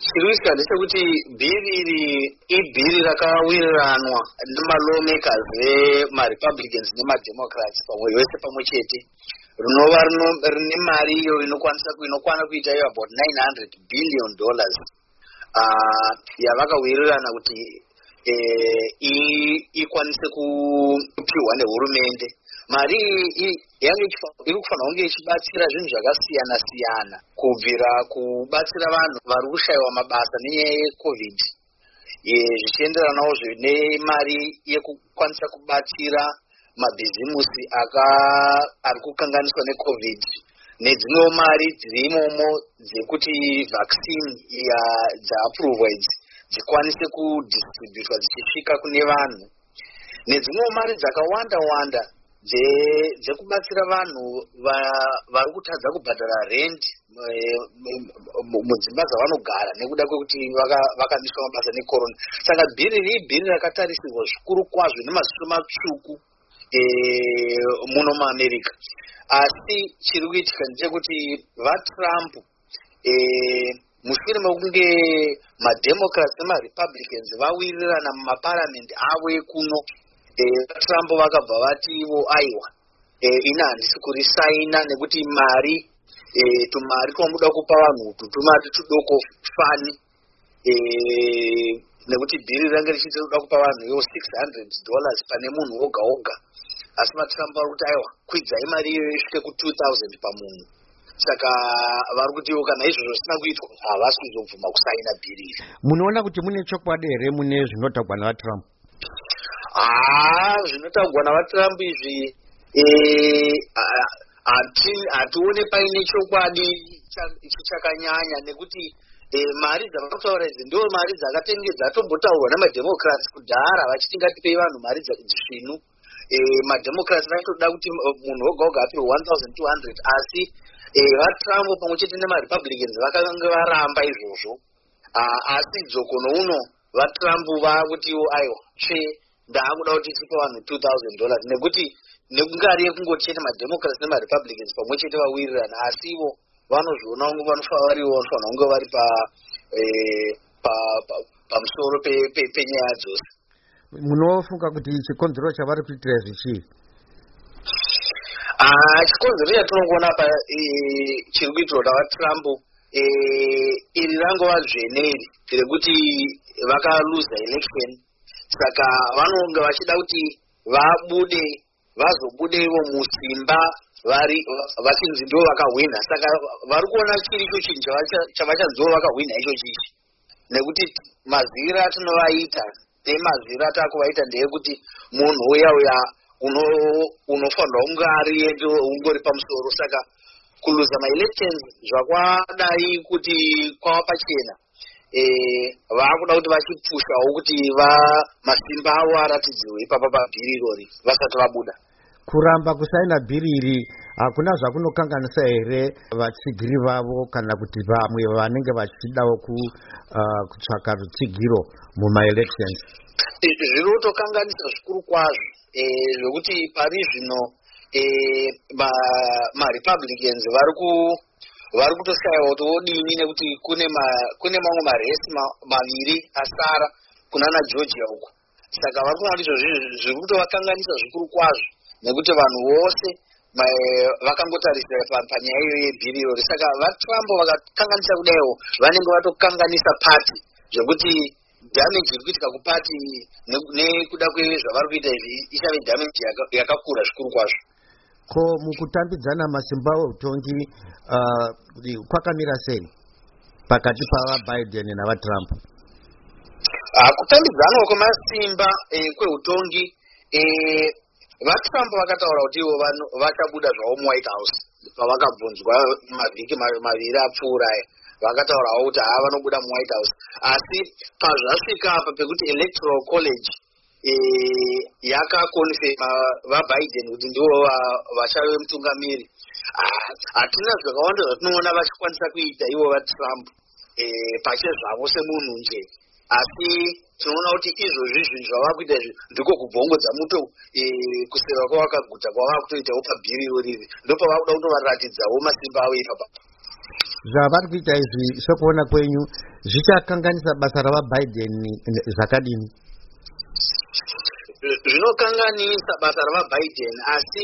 chirikuitika ndechekuti bhiri iri ibhiri rakawiranwa nemalawmakers vemarepublicans nemademocrats pamwe vese pamwe chete, rinova rine mari iyo inokwana kuita iyo about $900 billion yavakawirirana kuti ikwanise kupiwa nehurumende. Mari yange iri kufanira kunge ichibatsira zvinhu zvakasiyana siyana, kubvira kubatsira vanhu vari kushayiwa mabasa nenyaya yecovid, zvichienderanawo nemari yekukwanisa kubatsira mabhizimusi ari kukanganiswa necovid, nedzimwewo mari dziri imomo dzekuti vaccine dzaapuruvwa idzi dzikwanise kudistributwa dzichisvika kune vanhu, nedzimwewo mari dzakawanda wanda dzekubatsira vanhu vari kutadza kubhadhara rent mudzimba dzavanogara nekuda kwekuti vakamiswa mabasa necorona. Saka bhiri iri ibhiri rakatarisirwa zvikuru kwazvo nemaziso matsvuku muno muAmerica. Asi chiri kuitika ndechekuti vaTrump mushure mekunge mademocrats nemarepublicans vawirirana mumaparamendi avo ekuno, Trump vakabva vativo aiwa ina handisi kurisaina nekuti tumari twamuda kupa vanhu tumari tudoko fani, nekuti bhiri range richida kupa vanhu $600 pane munhu woga woga. Asi maTrump vari kuti aiwa kwidzai mari iyoyo isvike ku$2,000 pamunhu. Saka vari kutiwo kana izvozvo zvisina kuitwa havasi kuzobvuma kusaina bhiri iri. Munoona kuti mune chokwadi here mune zvinotagwa navaTrump? Zvinotagwa navaTrump izvi hatione paine chokwadi chichakanyanya, nekuti mari dzavakataura idzi ndo mari dzakatenge dzatombotaurwa namademocrats kudhara vachiti ngatipei vanhu mari zvinu. Mademocrats vaitoda kuti munhu woga woga apirwe $1,200, asi vaTrump pamwe chete nemarepublicans vakanga varamba izvozvo. Asi dzoko nouno vaTrump vakutiwo aiwa ndaakuda kuti tipe vanhu $2,000, nekuti nekungari yekungoti chete mademocrats nemarepublicans pamwe chete vawirirana, asi ivo vanozviona kunge vanofanira kunge vari pamusoro penyaya dzose. Munofunga kuti chikonzero chavari kuitira izvi chii? Chikonzero chatinongoona apa chiri kuitirwa navaTrump iri rangova dzveneri rekuti vakaluza election. Saka vanonge vachida kuti vazobude ivo musimba vachinzi ndivo vakahwina. Saka vari kuona chiri icho chinhu chavachanzova vakahwina icho chichi, nekuti maziviro atinovaita nemaziviro atakuvaita ndeyekuti munhu uya unofanirwa kunge ungori pamusoro. Saka kuluza maelections zvakwadai kuti kwava pachena, vakuda kuti vachipushawo kuti masimba avo aratidzirwe ipapa pabhiri irori vasati vabuda. Kuramba kusaina bhiri iri hakuna zvakunokanganisa here vatsigiri vavo kana kuti vamwe vanenge vachidawo kutsvaka rutsigiro mumaelections? Zviri kutokanganisa zvikuru kwazvo, zvekuti pari zvino marepublicans vari kutoshayiwa kuti vodini, nekuti kune mamwe maresi maviri asara kunana Georgia uko. Saka vari kuona kuti izvozvi zviri kutovakanganisa zvikuru kwazvo, nekuti vanhu vose vakangotarisira panyaya iyo yebhiri irori. Saka vaTrump vakakanganisa kudaiwo vanenge vatokanganisa pati, zvekuti damage iri kuitika kupati nekuda kwezvavari kuita izvi ichave damage yakakura zvikuru kwazvo. Ko mukutambidzana masimba eutongi kwakamira sei pakati pavaBiden navaTrump? Kutambidzana kwemasimba kweutongi, vaTrump vakataura kuti ivo vachabuda zvavo muWhite House pavakabvunzwa mavhiki maviri apfuura aya. Vakataurawo kuti vanobuda muWhite House, asi pazvasvika apa pekuti electoral college yakakonfirma vaBiden kuti ndivo vachave mutungamiri, hatina zvakawanda zvatinoona vachikwanisa kuita ivo vaTrump pachezvavo semunhu nje. Asi tinoona kuti izvozvi zvinhu zvavava kuita izvi ndiko kubvongodza muto kuseva kwavakaguta kwavava kutoitawo pabhiri irori, ndopavakuda kutovaratidzawo masimba avo ipapa. zvavari kuita izvi sekuona kwenyu zvichakanganisa basa ravaBiden zvakadini? Zvinokanganisa basa ravaBiden, asi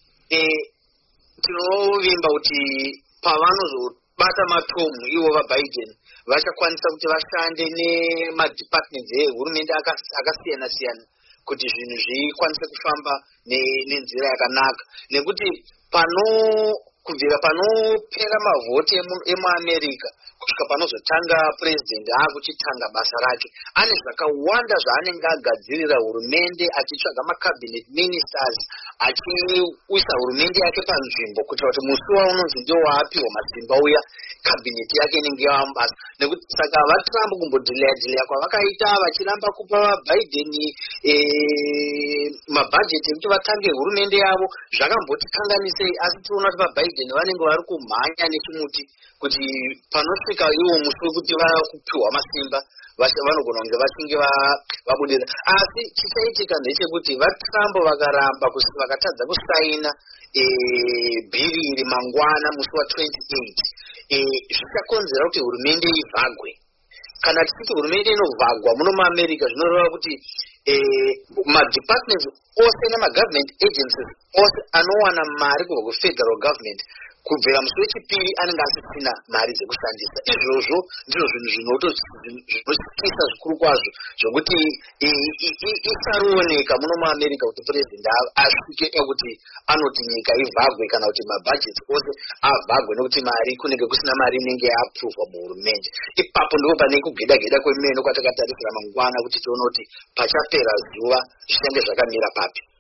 tinovimba kuti pavanozobata matomu ivo vaBiden vachakwanisa kuti vashande nemadepartments ehurumende akasiyana siyana kuti zvinhu zvikwanise kufamba nenzira yakanaka, nekuti kubvira panopera mavhoti emuAmerica kusvika panozotanga president akuchitanga basa rake, ane zvakawanda zvaanenge agadzirira hurumende, achitsvaga macabinet ministers, achiisa hurumende yake panzvimbo kuitira kuti musi waunonzi ndio waapiwa masimba uya cabinet yake inenge yava mubasa. Nekuti saka vaTrump kumbodhileya kwavakaita vachiramba kupa vaBiden mabhajeti ekuti vatange hurumende yavo zvakambotikanganisei, asi tinoona kuti vaBiden vanenge vari kumhanya nechimuti kuti panosvika iwo musi wekuti vakupiwa masimba vanogona kunge vachinge vabudirira. Asi chichaitika ndechekuti vaTrump vakaramba vakatadza kusaina bhiri iri mangwana musi wa28 zvichakonzera kuti hurumende ivhagwe. Kana tisiti hurumende inovhagwa muno muAmerica zvinoreva kuti madepartments ose nemagovernment agencies ose anowana mari kubva kufederal government kubvira musi wechipiri anenge asisina mari dzekushandisa. Izvozvo ndizvo zvinhu zvinotyisa zvikuru kwazvo zvokuti isaruoneka muno muAmerica kuti president asvike pakuti anoti nyika ivhagwe kana kuti mabhajeti ose avhagwe nekuti mari kunenge kusina mari inenge yaapuruvwa muhurumende. Ipapo ndipo pane kugeda kwemene kwatakatarisira mangwana kuti tione kuti pachapera zuva zvichange zvakamira papi.